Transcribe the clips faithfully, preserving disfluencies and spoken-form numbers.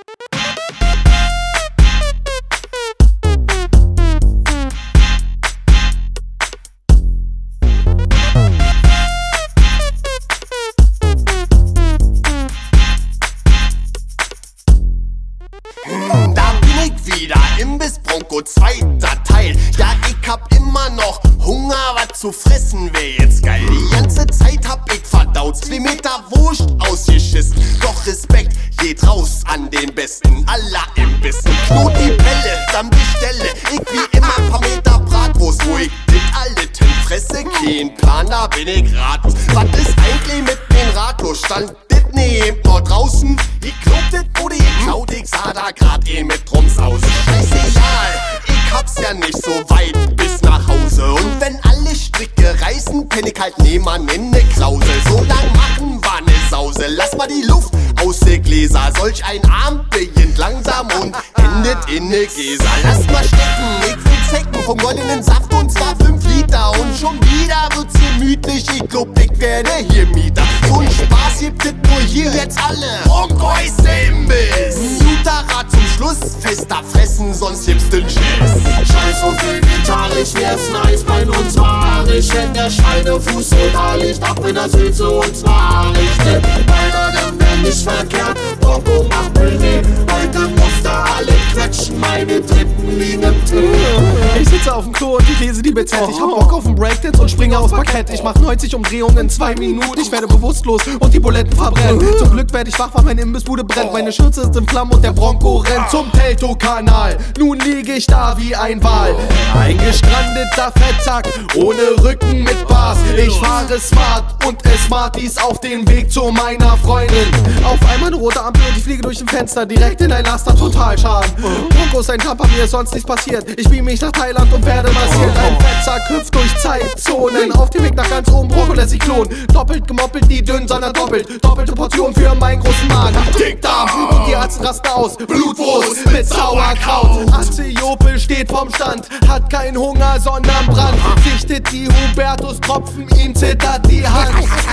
Wieder Imbiss Bronco, zweiter Teil. Ja, ich hab immer noch Hunger, was zu fressen wär jetzt geil. Die ganze Zeit hab ich verdaut, zwei Meter Wurst ausgeschissen. Doch Respekt geht raus an den Besten aller Imbissen. Knot die Pelle, dann bestelle ich wie immer ein paar Meter Bratwurst, wo ich dit alles hinfresse. Kein Plan, da bin ich ratlos. Was ist eigentlich mit den Ratlos? Stand dit ne noch draußen? Ich glaub, dit wurde geklaut, ich sah da grad eh mit Trums aus. Scheißegal, ich hab's ja nicht so weit bis nach Hause. Und wenn alle Stricke reißen, penn ich halt nebenan in ne Klausel. So lang machen war ne Sause, lass mal die Luft aus de Gläser. Solch ein Abend beginnt langsam und endet in ne Gläser. Lass mal stecken, ich will zecken vom goldenen Saft und zwar fünf Liter. Und schon wieder wird's gemütlich, ich glaub, ich werde hier Mieter. So ein Spaß gibt es nur hier jetzt alle. Bronco ist der Imbiss. Guter Rat zum Schluss, fester fressen, sonst gibt's den Schiss. Scheiß auf vegetarisch, wär's nice, bei uns war ich. Wenn der Schweinefuß so da liegt, ab in der Sülze und zwar ich. Denn meiner, dann wär nicht verkehrt, Bronco macht Billy. Heute muss da alle quetschen, meine Dritten liegen im Tee. Ich sitze auf dem Klo und ich lese die B Z. Ich hab Bock auf den Breakdance und springe aufs Parkett. Ich mach neunzig Umdrehungen in zwei Minuten. Ich werde bewusstlos und die Buletten verbrennen. Zum Glück werd ich wach, weil meine Imbissbude brennt. Meine Schürze ist in Flammen und der Bronco rennt zum Teltow-Kanal. Nun liege ich da wie ein Wal, ein gestrandeter Fettsack ohne Rücken mit Bars. Ich fahre smart und es Smarties auf den Weg zu meiner Freundin. Auf einmal eine rote Ampel und ich fliege durch ein Fenster direkt in ein Laster, total schaden. Bronco ist ein Tapper, mir ist sonst nichts passiert. Ich beam mich nach Thailand und werde massiert. Ein Fettsack hüpft durch Zeitzonen auf dem Weg nach ganz oben. Bronco lässt sich klonen. Doppelt gemoppelt, nie dünn, sondern doppelt. Doppelte Portion für meinen großen Magen. Dickdarm und die Ärzte rasten aus. Blutwurst mit Sauerkraut. Azeope steht vom Stand, hat kein Hunger, sondern Brand. Sichtet die Hubertus-Tropfen, ihm zittert die Hand.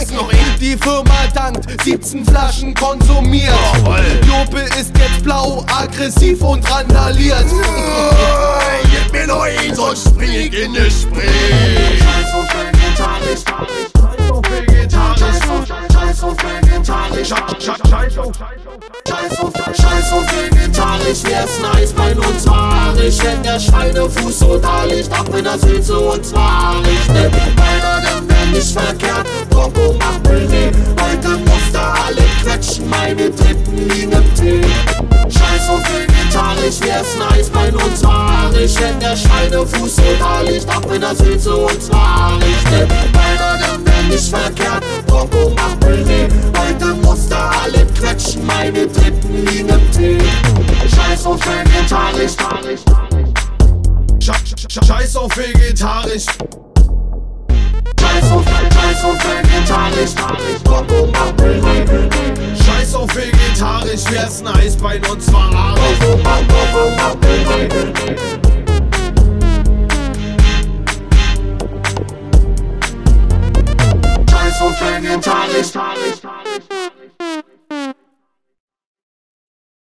Die Firma dankt, siebzehn Flaschen konsumiert. Jope ist jetzt blau, aggressiv und randaliert. Gib mir noch einen, sonst spring ich in ne Spree. Scheiß auf vegetarisch, scheiß auf vegetarisch, scheiß auf vegetarisch, scheiß auf Scheiß auf, Scheiß auf vegetarisch, wär's nice, bei uns war ich. Wenn der Schweinefuß so da liegt, ab in der Sülze und zwar ich. Denn meiner, dann wär nicht verkehrt, Bronco macht Billy. Heute muss da alle quetschen, meine Dritten liegen im Tee. Scheiß auf vegetarisch, wär's nice, bei uns war ich. Wenn der Schweinefuß so da liegt, ab in der Sülze und zwar ich. Denn meiner, dann wär nicht verkehrt, Bronco macht Billy. Heute muss da alle quetschen, meine Dritten liegen im Tee. Scheiß auf vegetarisch, Scheiß auf vegetarisch. Scheiß auf, Scheiß auf vegetarisch, Bronco macht Billy. Scheiß auf vegetarisch, wär's nice, bei uns war Bronco macht Billy.